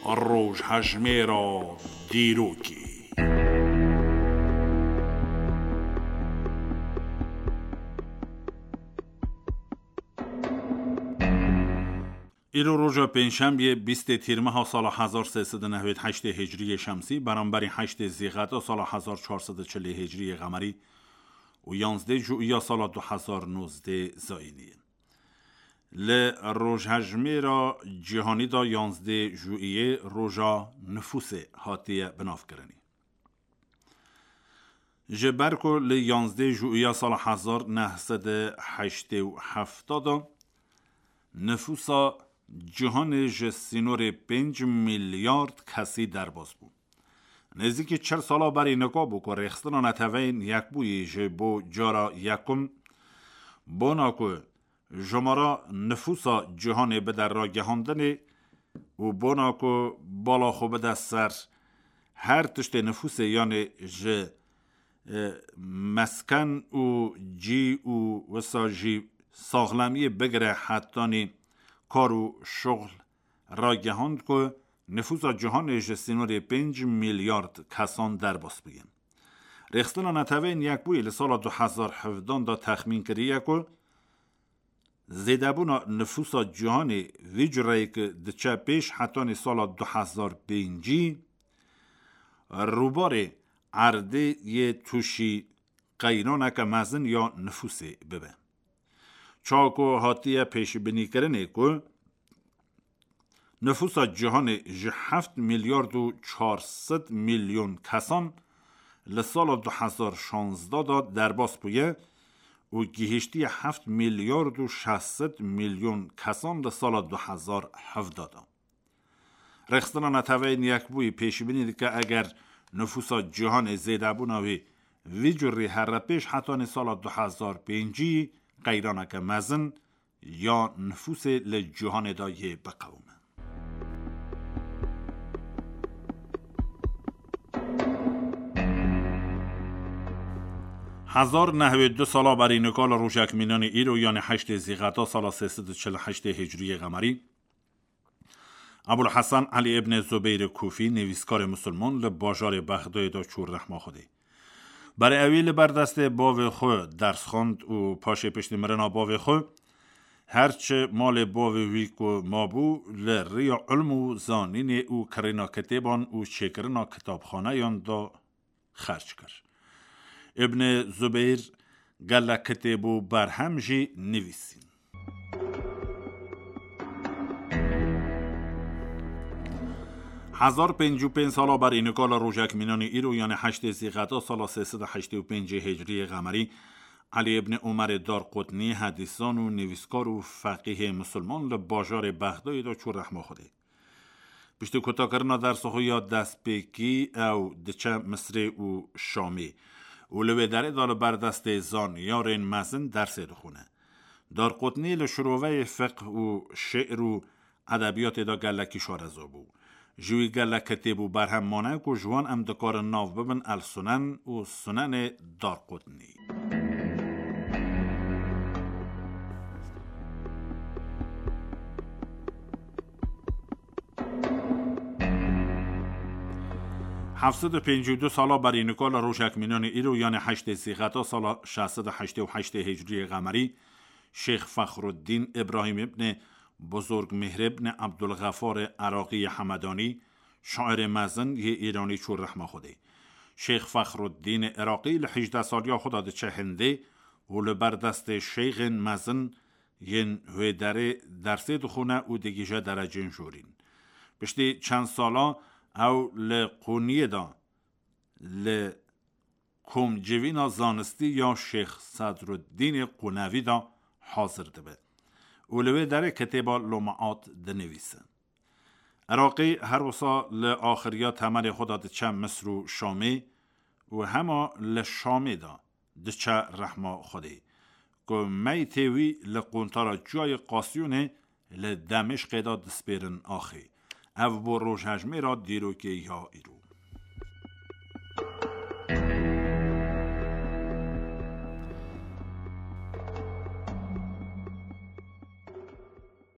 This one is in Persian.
روش هجمه را دیروکی. ایرو روژا پنجشنبه 20 تیر ماه سال 1398 هجری شمسی برابر 8 ذیقعده سال 1440 هجری قمری و 11 ژوئیه سال 2019 زاینی. ل روژ هجمه را جهانی دا 11 ژوئیه روژا نفوس هاتیه بناف کرنی. جبرکو ل 11 ژوئیه سال 1987 نفوسا جهان جسینور 5 میلیارد کسی در باز بود. نزدیک 40 سالا برای نگاه بکن رخستان نتوین یک بوی جبو جارا یکم باناکو جمارا نفوسا جهان به در را گهاندنه و باناکو بالا خوب دست سر هر تشت نفوس یعنی مسکن و جی و وساجی ساغلمی بگره حتانی کار و شغل را گهاند که نفوس جهان جسینور 5 میلیارد کسان در باز بگیم. رخستان نتوین یک بوی لسال 2017 دا تخمین کریه که زیدبون نفوس جهان ویجره که دچه پیش حتانی سال 2005 روبار عرده یه توشی قیرانه که مزن یا نفوسی ببه. چاکو هاتیه پیش بینی کرنه که نفوس جهان 7 میلیارد و 400 میلیون کسان لسال 2016 دا در باز پویه و گیهشتی 7 میلیارد و 600 میلیون کسان لسال 2017 دا. رخستان نتوین یک بوی پیش بینی که اگر نفوس جهان زیده بوناوی ویجوری هر پیش حتی سال 2005 قیرانک مزن یا نفوس لجهان دایه بقومه. 1092 سالا برای نکال روشک مینان ایرو یعنی 8 ذیقعده سال 348 هجری قمری ابوالحسن علی ابن زبیر کوفی نویسکار مسلمان لباجار بغداد دا چور رحمه خوده برای اویل بر دست باو خو درس خوند و پاشه پشت مرنا باو خو هرچه مال باو ویکو مابو لری علم و زانین او کرینا کتبان و چکرنا کتابخانه یان دا خرج کرد. ابن زبیر گله کتبو برهم جی نویسین. 1055 سالا برای نکال روژک مینان ایرو یعنی 8 ذیقعده سال 385 هجری قمری علی ابن عمر دارقطنی حدیثان و نویسکار و فقیه مسلمان لباجار بغداد دا چور رحمه خوده پشت کتا کرنا در سخو یا دست پیکی او دچه مصری و شامی و لوی داره دال بر دست زان یارین مزن درس دخونه دارقطنی لشروعه فقه و شعر و ادبیات دا گلکی شارزا بو جوی گله کتبو برهم مانه که جوان ام دکار ناو ببن السنن و سنن دارقطنی. هفتصد و 52 سالا برای نکال روشک مینان ایرو یعنی 8 ذیقعده سال 688 هجری قمری شیخ فخرالدین ابراهیم ابن بزرگ مهر ابن عبدالغفار عراقی حمدانی شاعر مزن یه ایرانی چور رحمه خوده شیخ فخرالدین عراقی ل18 سالیا خدا ده چه هنده و لبر دست شیخ مزن ین هویدره درسه دخونه و دگیجه درجه جورین بشتی چند سالا او لقونیه دا لکم جوینا زانستی یا شیخ صدرالدین قنوی دا حاضر ده اولوی در کتبا لمعات دنویسه عراقی هر وصا لآخریات همه خدا دچه مصر و شامی و همه لشامی دا دچه رحمه خوده که می تیوی لقونتارا جای قاسیونه لدمشق دا دسپیرن آخی او با روش هجمه را دیرو که یا ایرو